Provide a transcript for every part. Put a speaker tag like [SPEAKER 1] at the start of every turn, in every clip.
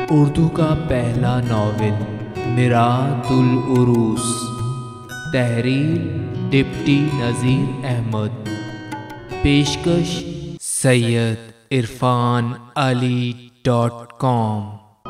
[SPEAKER 1] اردو کا پہلا ناول میرات العروس، تحریر ڈپٹی نذیر احمد، پیشکش سید عرفان علی .com۔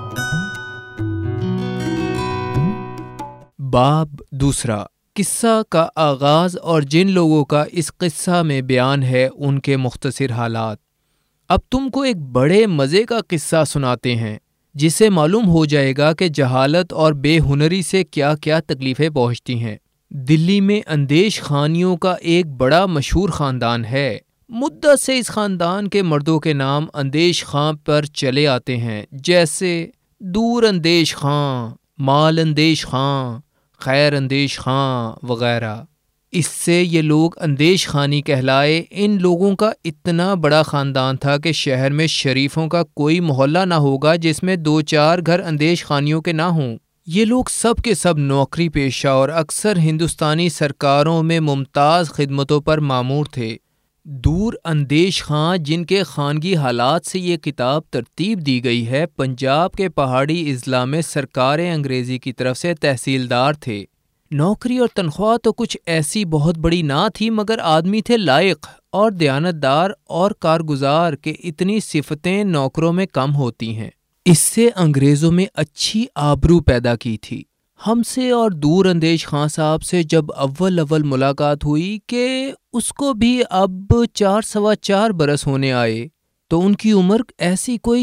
[SPEAKER 1] باب دوسرا، قصہ کا آغاز اور جن لوگوں کا اس قصہ میں بیان ہے ان کے مختصر حالات۔ اب تم کو ایک بڑے مزے کا قصہ سناتے ہیں جس سے معلوم ہو جائے گا کہ جہالت اور بے ہنری سے کیا کیا تکلیفیں پہنچتی ہیں۔ دلی میں اندیش خانیوں کا ایک بڑا مشہور خاندان ہے۔ مدت سے اس خاندان کے مردوں کے نام اندیش خاں پر چلے آتے ہیں، جیسے دور اندیش خاں، مال اندیش خاں، خیر اندیش خاں وغیرہ۔ اس سے یہ لوگ اندیش خانی کہلائے۔ ان لوگوں کا اتنا بڑا خاندان تھا کہ شہر میں شریفوں کا کوئی محلہ نہ ہوگا جس میں 2-4 گھر اندیش خانیوں کے نہ ہوں۔ یہ لوگ سب کے سب نوکری پیشہ اور اکثر ہندوستانی سرکاروں میں ممتاز خدمتوں پر مامور تھے۔ دور اندیش خاں، جن کے خانگی حالات سے یہ کتاب ترتیب دی گئی ہے، پنجاب کے پہاڑی اضلاع میں سرکار انگریزی کی طرف سے تحصیلدار تھے۔ نوکری اور تنخواہ تو کچھ ایسی بہت بڑی نہ تھی، مگر آدمی تھے لائق اور دیانتدار اور کارگزار کہ اتنی صفتیں نوکروں میں کم ہوتی ہیں۔ اس سے انگریزوں میں اچھی آبرو پیدا کی تھی۔ ہم سے اور دور اندیش خاں صاحب سے جب اول ملاقات ہوئی کہ اس کو بھی اب 4-4.25 برس ہونے آئے، تو ان کی عمر ایسی کوئی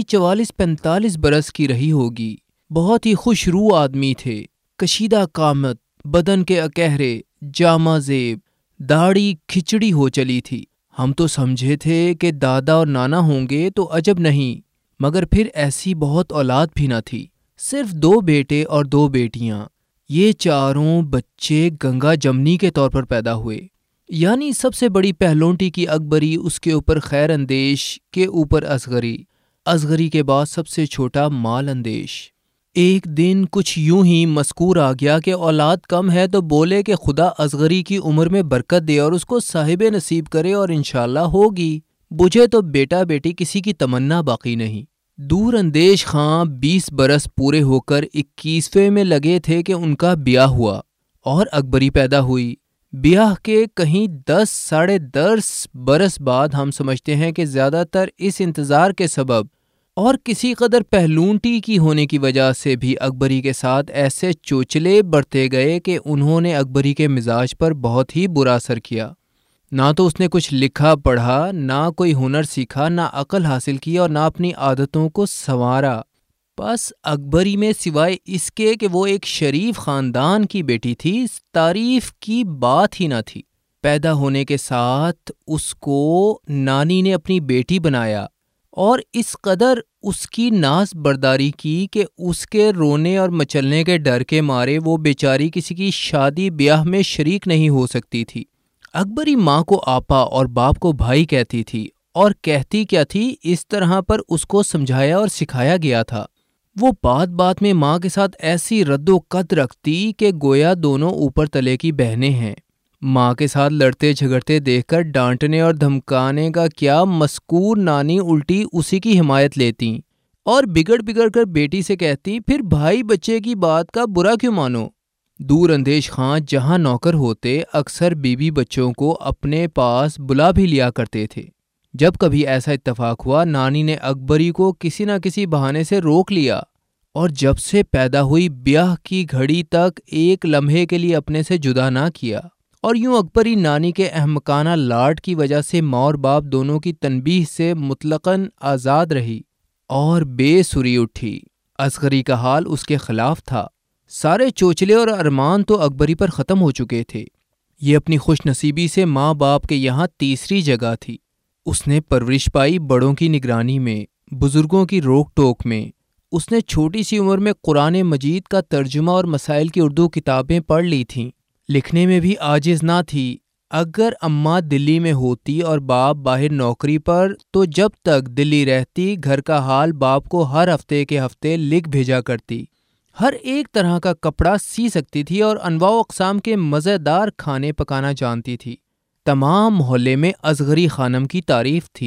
[SPEAKER 1] 44-45 برس کی رہی ہوگی۔ بہت ہی خوش روح آدمی تھے، کشیدہ قامت، بدن کے اکہرے، جامہ زیب، داڑھی کھچڑی ہو چلی تھی۔ ہم تو سمجھے تھے کہ دادا اور نانا ہوں گے تو عجب نہیں، مگر پھر ایسی بہت اولاد بھی نہ تھی، صرف 2 بیٹے اور 2 بیٹیاں۔ یہ چاروں بچے گنگا جمنی کے طور پر پیدا ہوئے، یعنی سب سے بڑی پہلونٹی کی اکبری، اس کے اوپر خیر اندیش، کے اوپر اصغری، اصغری کے بعد سب سے چھوٹا مال اندیش۔ ایک دن کچھ یوں ہی مذکور آ گیا کہ اولاد کم ہے، تو بولے کہ خدا اصغری کی عمر میں برکت دے اور اس کو صاحب نصیب کرے، اور انشاءاللہ ہوگی۔ بجھے تو بیٹا بیٹی کسی کی تمنا باقی نہیں۔ دور اندیش خاں 20 برس پورے ہو کر 21ویں میں لگے تھے کہ ان کا بیاہ ہوا اور اکبری پیدا ہوئی۔ بیاہ کے کہیں 10-10.5 برس بعد ہم سمجھتے ہیں کہ زیادہ تر اس انتظار کے سبب اور کسی قدر پہلونٹی کی ہونے کی وجہ سے بھی اکبری کے ساتھ ایسے چوچلے بڑھتے گئے کہ انہوں نے اکبری کے مزاج پر بہت ہی برا اثر کیا۔ نہ تو اس نے کچھ لکھا پڑھا، نہ کوئی ہنر سیکھا، نہ عقل حاصل کی اور نہ اپنی عادتوں کو سنوارا۔ بس اکبری میں سوائے اس کے کہ وہ ایک شریف خاندان کی بیٹی تھی، تعریف کی بات ہی نہ تھی۔ پیدا ہونے کے ساتھ اس کو نانی نے اپنی بیٹی بنایا اور اس قدر اس کی ناز برداری کی کہ اس کے رونے اور مچلنے کے ڈر کے مارے وہ بیچاری کسی کی شادی بیاہ میں شریک نہیں ہو سکتی تھی۔ اکبری ماں کو آپا اور باپ کو بھائی کہتی تھی، اور کہتی کیا تھی اس طرح پر اس کو سمجھایا اور سکھایا گیا تھا۔ وہ بات بات میں ماں کے ساتھ ایسی رد و قت رکھتی کہ گویا دونوں اوپر تلے کی بہنیں ہیں۔ ماں کے ساتھ لڑتے جھگڑتے دیکھ کر ڈانٹنے اور دھمکانے کا کیا، مذکور نانی الٹی اسی کی حمایت لیتی اور بگڑ کر بیٹی سے کہتی، پھر بھائی بچے کی بات کا برا کیوں مانو۔ دور اندیش خاں جہاں نوکر ہوتے، اکثر بیوی بچوں کو اپنے پاس بلا بھی لیا کرتے تھے۔ جب کبھی ایسا اتفاق ہوا، نانی نے اکبری کو کسی نہ کسی بہانے سے روک لیا اور جب سے پیدا ہوئی بیاہ کی گھڑی تک ایک لمحے کے لیے اپنے سے جدا نہ کیا، اور یوں اکبری نانی کے احمقانہ لاڈ کی وجہ سے ماں اور باپ دونوں کی تنبیہ سے مطلقاً آزاد رہی اور بے سری اٹھی۔ اصغری کا حال اس کے خلاف تھا۔ سارے چوچلے اور ارمان تو اکبری پر ختم ہو چکے تھے۔ یہ اپنی خوش نصیبی سے ماں باپ کے یہاں تیسری جگہ تھی۔ اس نے پرورش پائی بڑوں کی نگرانی میں، بزرگوں کی روک ٹوک میں۔ اس نے چھوٹی سی عمر میں قرآن مجید کا ترجمہ اور مسائل کی اردو کتابیں پڑھ لی تھیں۔ لکھنے میں بھی عاجز نہ تھی۔ اگر اماں دلی میں ہوتی اور باپ باہر نوکری پر، تو جب تک دلی رہتی گھر کا حال باپ کو ہر ہفتے کے ہفتے لکھ بھیجا کرتی۔ ہر ایک طرح کا کپڑا سی سکتی تھی اور انواع و اقسام کے مزیدار کھانے پکانا جانتی تھی۔ تمام محلے میں اصغری خانم کی تعریف تھی۔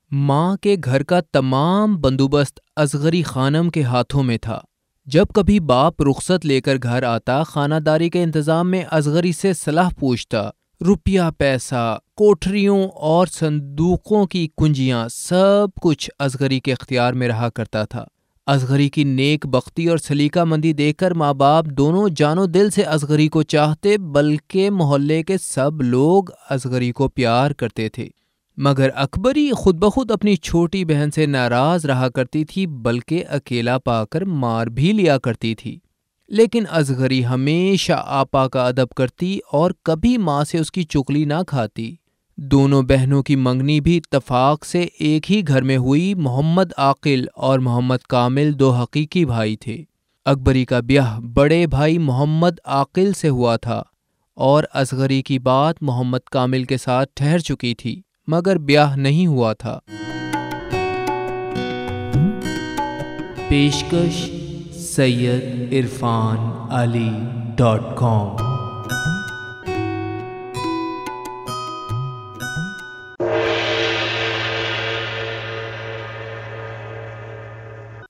[SPEAKER 1] ماں کے گھر کا تمام بندوبست اصغری خانم کے ہاتھوں میں تھا۔ جب کبھی باپ رخصت لے کر گھر آتا، خانہ داری کے انتظام میں اصغری سے صلاح پوچھتا۔ روپیہ پیسہ، کوٹھریوں اور صندوقوں کی کنجیاں، سب کچھ اصغری کے اختیار میں رہا کرتا تھا۔ اصغری کی نیک بختی اور سلیقہ مندی دیکھ کر ماں باپ دونوں جان و دل سے اصغری کو چاہتے، بلکہ محلے کے سب لوگ اصغری کو پیار کرتے تھے۔ مگر اکبری خود بخود اپنی چھوٹی بہن سے ناراض رہا کرتی تھی، بلکہ اکیلا پا کر مار بھی لیا کرتی تھی۔ لیکن اصغری ہمیشہ آپا کا ادب کرتی اور کبھی ماں سے اس کی چغلی نہ کھاتی۔ دونوں بہنوں کی منگنی بھی اتفاق سے ایک ہی گھر میں ہوئی۔ محمد عاقل اور محمد کامل دو حقیقی بھائی تھے۔ اکبری کا بیاہ بڑے بھائی محمد عاقل سے ہوا تھا اور اصغری کی بات محمد کامل کے ساتھ ٹھہر چکی تھی، مگر بیاہ نہیں ہوا تھا۔ پیشکش سید عرفان علی.com